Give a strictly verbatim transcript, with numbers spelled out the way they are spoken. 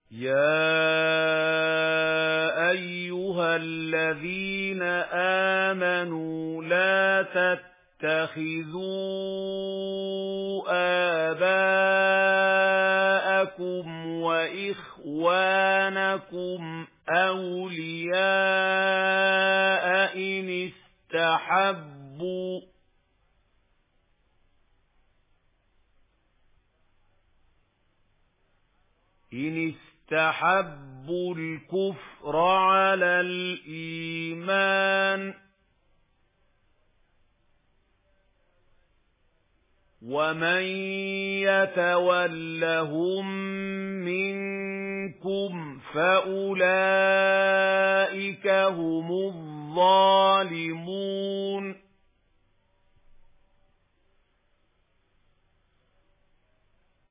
يَا أَيُّهَا الَّذِينَ آمَنُوا لَا تَتَّخِذُوا آبَاءَكُمْ وَإِخْوَانَكُمْ أَوْلِيَاءَ إِنِ اسْتَحَبُّوا إِنِ اسْتَحَبُّوا الْكُفْرَ عَلَى الْإِيمَانِ ۚ وَمَن يَتَوَلَّهُم مِّنكُمْ فَأُولَئِكَ هُمُ الظَّالِمُونَ